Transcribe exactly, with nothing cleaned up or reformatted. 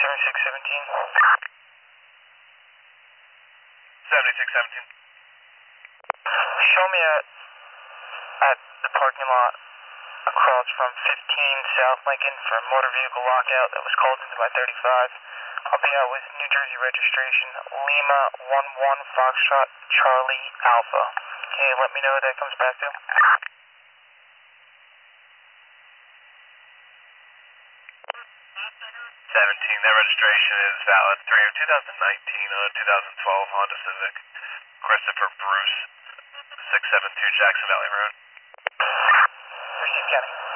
seventy-six seventeen. seventy-six seventeen. Show me at, at the parking lot across from fifteen South Lincoln for motor vehicle lockout that was called into my thirty-five. I'll be out with New Jersey registration, Lima one one Foxtrot Charlie Alpha. Okay, let me know what that comes back to. seventeen, that registration is valid. three of two thousand nineteen on a two thousand twelve Honda Civic. Christopher Bruce, six seven two Jackson Valley Road. Received, County.